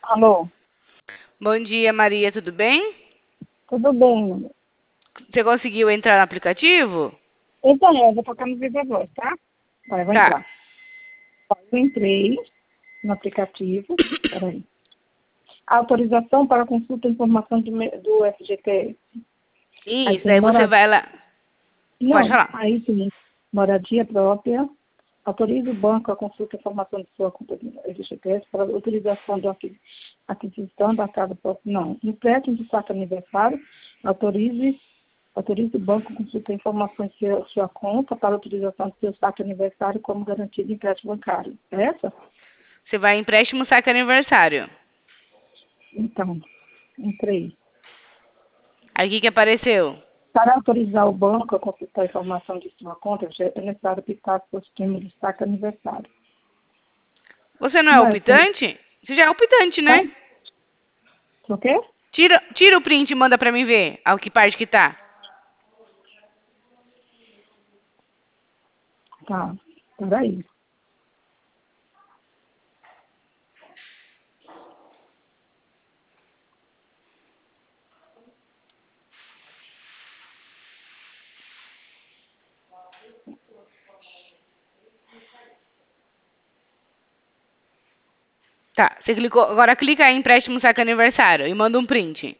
Alô, Bom dia, Maria, tudo bem? tudo bem? Você conseguiu entrar no aplicativo? Então, eu vou tocar no Viva Voz, tá? Vai, vou Tá. entrar. Eu entrei no aplicativo. Peraí. Autorização para consulta e informação do FGTS. Aí Isso, tem aí você moradia. vai lá. Pode Não, falar. aí tem moradia própria. Autoriza o banco a consulta e informação de sua conta do FGTS para utilização da aquisição da casa própria. Não. Empréstimo de saque aniversário. Autorize o banco a consultar informações de sua conta para a utilização do seu saque aniversário como garantia de empréstimo bancário. É essa? Você vai em empréstimo saque aniversário. Então, entrei. Aí o que que apareceu? Para autorizar o banco a consultar a informação de sua conta, é necessário aplicar o sistema de saque aniversário. Você não é Não o é assim? pitante? Você já é o pitante, Tá? né? O quê? Tira o print e manda pra mim ver. A que parte que tá. Tá. Peraí. Tá, você clicou. Agora clica em empréstimo saque aniversário e manda um print.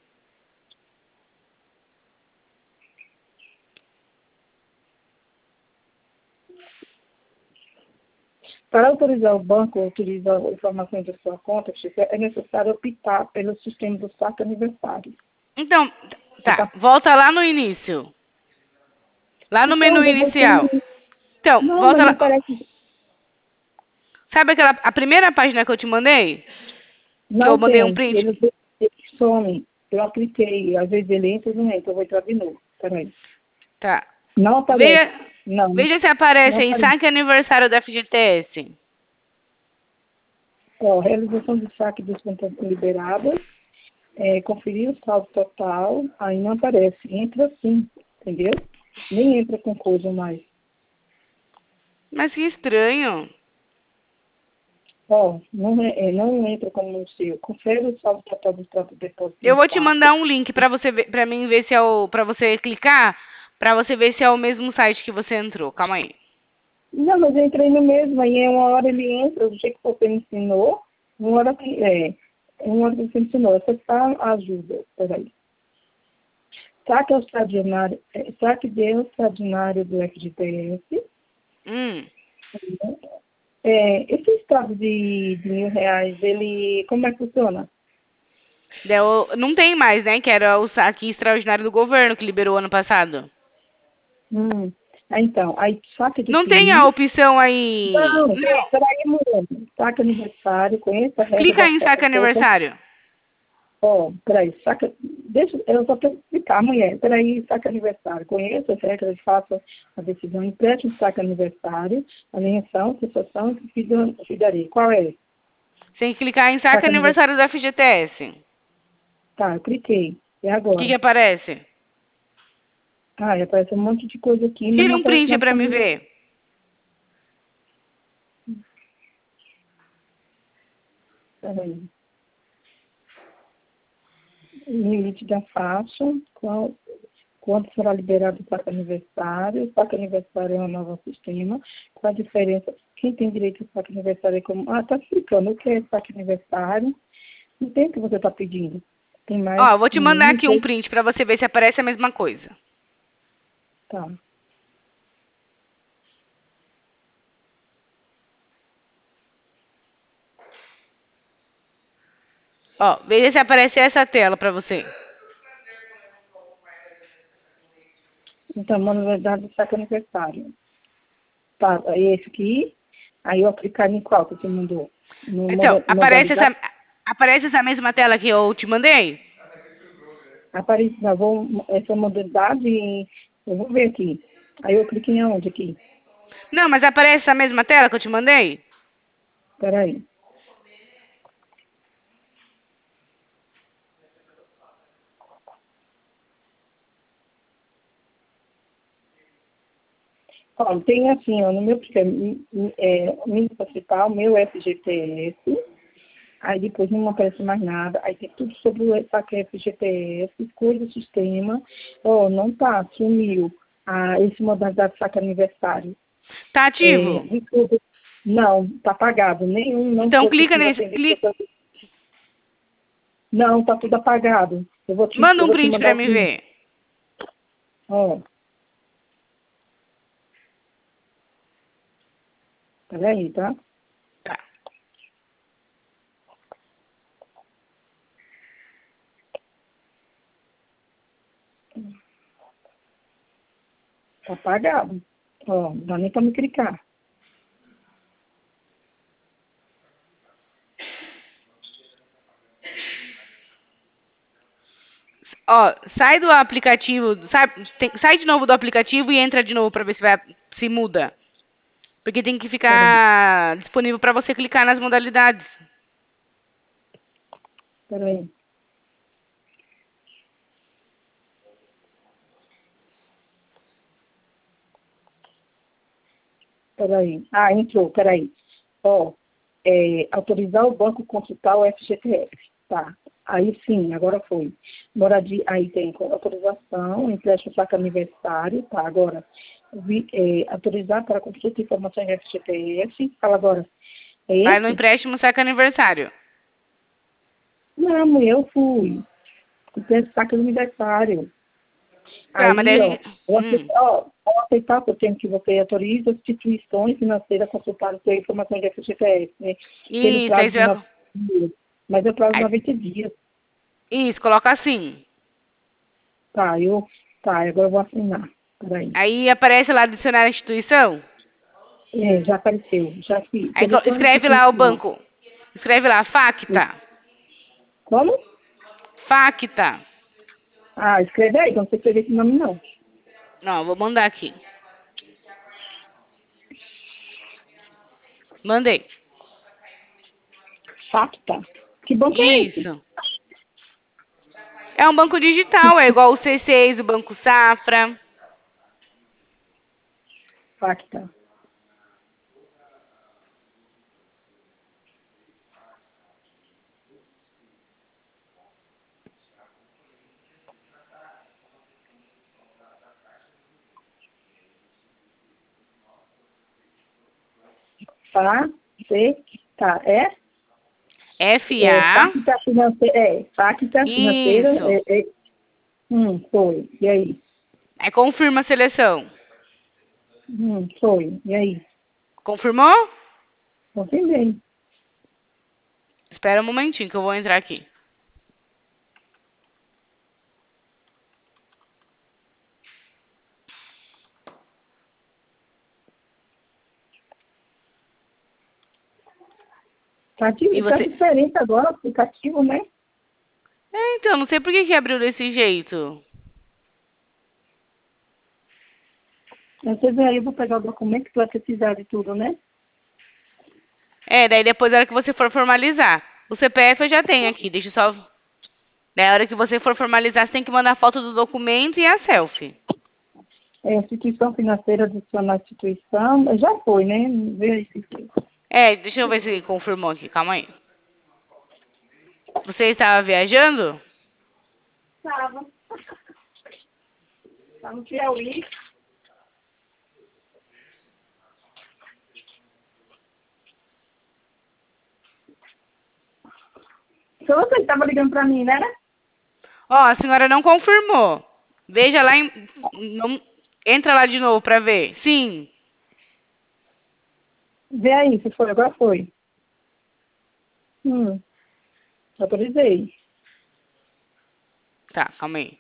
Para autorizar o banco a utilizar informações da sua conta, é necessário optar pelo sistema do saque aniversário. Então, Você tá. tá... Volta lá no início. Lá no Então, menu eu vou ter... inicial. Então, Não, mas volta não lá. aparece. Sabe a primeira página que eu te mandei? Que eu Não mandei um tem. print? Ele some. Eu apliquei. Às vezes ele entra e não entra. Eu vou entrar de novo. Peraí. Tá. Não aparece. Veja, Não, veja se não aparece aí, aparece. saque aniversário da FGTS. Ó, realização de saque dos contas liberadas. Conferir o saldo total. Aí não aparece. Entra sim. Entendeu? Nem entra com coisa mais. Mas que estranho. Ó, não entra como no seu. Confere o saldo total do próprio depósito Eu em vou te saque. mandar um link pra você ver, para mim ver se é o, para você clicar, pra você ver se é o mesmo site que você entrou. Calma aí. Não, mas eu entrei no mesmo, aí uma hora ele entra, do jeito que você me ensinou, uma hora que você me ensinou, essa tá a ajuda, peraí. Saque de extraordinário do FGTS. Hum. Esse estado de R$ 1.000, ele, como é que funciona? Não tem mais, né? Que era o saque extraordinário do governo que liberou ano passado. Hum, então, aí saque de Não tem a FII. opção aí. Não, Não. peraí, mulher. Saque aniversário, conheça a regra Clica da em saque poupança. aniversário. Ó, peraí, saca. Deixa, eu só para explicar, mulher. Peraí, saca aniversário. Conheça as regras, faça a decisão. Empréstimo, saca aniversário, alienação, cessação e fidaria. Qual é? Você tem que clicar em saque Saca aniversário. aniversário da FGTS. Tá, eu cliquei. E O que que agora? aparece? Ah, aparece um monte de coisa aqui, mas Tira não um aparece print nada pra para me mim. ver. Peraí. Limite da faixa. Quando será liberado o saque aniversário? O saque aniversário é um novo sistema. Qual a diferença? Quem tem direito ao saque aniversário é como. Ah, tá explicando o que é saque aniversário. Não tem o que você está pedindo. Tem mais Ó, eu vou te mandar meninos, aqui um print pra você ver se aparece a mesma coisa. tá. Ó, veja se aparece essa tela pra você. Então, manualidade do saque aniversário. Tá, é esse aqui. Aí eu aplicar em qual que você mandou? No Então, modalidade. aparece essa mesma tela que eu te mandei? Aparece, essa modalidade, eu vou ver aqui. Aí eu clico em aonde aqui? Não, mas aparece essa mesma tela que eu te mandei? Peraí. Ó, tem assim, ó, no meu mídia principal, meu FGTS. Aí depois não aparece mais nada. Aí tem tudo sobre o saque FGTS, coisa do sistema. Ó, não tá, sumiu. Esse modalidade de saque aniversário. Tá ativo? De tudo. Não, tá apagado. Nenhum não Então foi clica possível nesse, atender. Não, tá tudo apagado. manda Eu um vou te print mandar pra o mim print. ver. Ó, peraí, tá? Tá. Tá apagado. Ó, não dá nem pra me clicar. Ó, sai do aplicativo, sai de novo do aplicativo e entra de novo pra ver se muda. Porque tem que Peraí, ficar disponível pra você clicar nas modalidades. peraí. Peraí. Entrou, peraí. Ó, autorizar o banco a consultar o FGTS. Tá. Aí sim, agora foi. Moradia, aí tem autorização, empréstimo saque aniversário, tá. Agora, autorizar para consulta de informações FGTS. Fala agora. É Vai no esse? empréstimo saca aniversário. Não, eu fui. Empréstimo saque aniversário. Tá, mas Aí, ó, daí. Hum. ao aceitar que eu tenho que você autoriza as instituições financeiras a consultar a sua informação de FGTS, né? Pelo Isso, prazo aí de você vai. 90 dias. Mas é o prazo de Aí- 90 dias. Isso, coloca assim. Tá, agora eu vou assinar. Peraí. Aí aparece lá adicionar a instituição. Já apareceu, já fiz. Aí Selecione a escreve lá o instituição. banco. Escreve lá, Facta. Como? Facta. Escreve aí, que eu não sei escrever esse nome, não. Não, vou mandar aqui. Mandei. Facta. Que banco é esse? Isso. É um banco digital, é igual o C6, o Banco Safra. Facta. Facta. FA. Facta financeira. Isso. Foi. E aí? Aí confirma a seleção. Foi. E aí? Confirmou? Confirmei. Espera um momentinho que eu vou entrar aqui. Tá, E tá você? diferente agora o aplicativo, né? Então, não sei por que abriu desse jeito. Você vê aí, eu vou pegar o documento que tu vai precisar de tudo, né? Daí depois, na hora que você for formalizar. O CPF eu já tenho aqui, deixa eu só. Daí, na hora que você for formalizar, você tem que mandar foto do documento e a selfie. Instituição financeira adicionar à instituição, já foi, né? Vê aí se foi. Deixa eu ver se confirmou aqui, calma aí. Você estava viajando? Tava. Tá no Piauí. Foi você que tava ligando pra mim, né? Ó, a senhora não confirmou. Veja lá entra lá de novo pra ver. Sim. Vê aí se foi, agora foi. Autorizei. Tá, calma aí.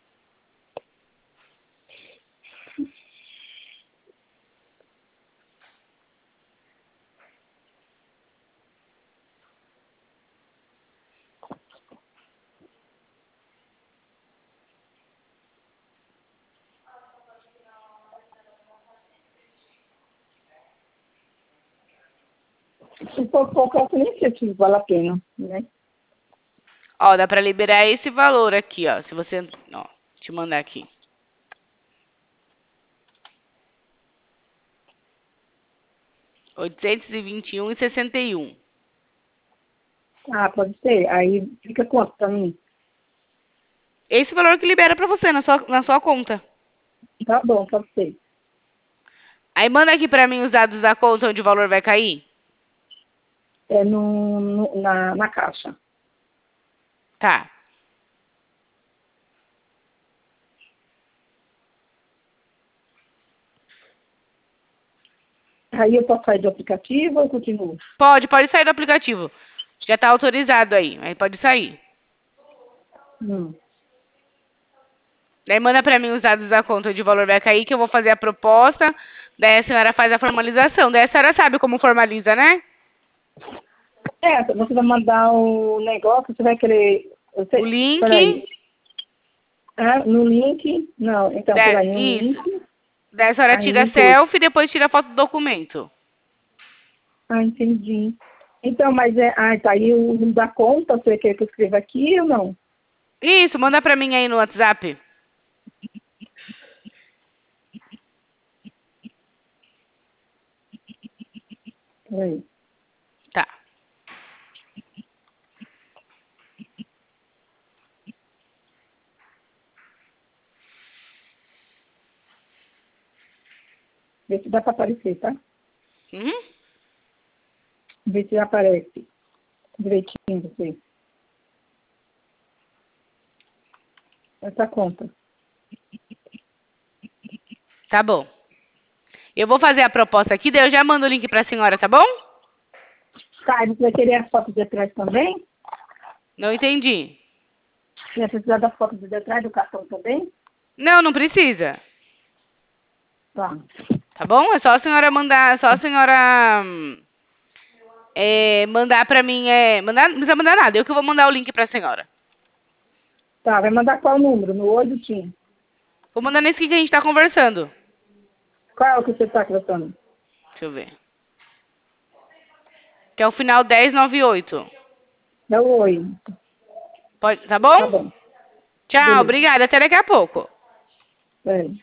Se for pouco, eu nem sei se vale a pena, né? Ó, dá pra liberar esse valor aqui, ó. Se você. Ó, deixa eu mandar aqui. 821,61. Ah, pode ser. Aí fica quanto pra mim? Esse valor que libera pra você na sua conta. Tá bom, pode ser. Aí manda aqui pra mim os dados da conta onde o valor vai cair. É na caixa. Tá. Aí eu posso sair do aplicativo ou continuo? Pode sair do aplicativo. Já tá autorizado aí pode sair. Hum. Daí manda pra mim os dados da conta onde o valor vai cair, que eu vou fazer a proposta. Daí a senhora faz a formalização. Daí a senhora sabe como formaliza, né? Você vai mandar o negócio, você vai querer... O link. Peraí. Ah, no link? Não, então, peraí, no Isso. link. Daí a senhora Aí tira depois. selfie e depois tira a foto do documento. Ah, entendi. Então, mas tá aí o número da conta, você quer que eu escreva aqui ou não? Isso, manda pra mim aí no WhatsApp. Peraí. Tá. Vê se dá para aparecer, tá? Uhum. Vê se aparece direitinho você. Essa conta. Tá bom. Eu vou fazer a proposta aqui, daí eu já mando o link pra senhora, tá bom? Tá, e você vai querer as fotos de trás também? Não entendi. Você vai precisar das fotos de trás do cartão também? Não, não precisa. Tá. Tá bom? É só a senhora mandar, mandar pra mim, não precisa mandar nada, eu que vou mandar o link pra senhora. Tá, vai mandar qual número? No 8 Tim. Vou mandar nesse aqui que a gente tá conversando. Qual é o que você está conversando? Deixa eu ver. Que é o final 1098. É o 8. Pode, tá bom? Tá bom. Tchau, Beleza. obrigada, até daqui a pouco. É.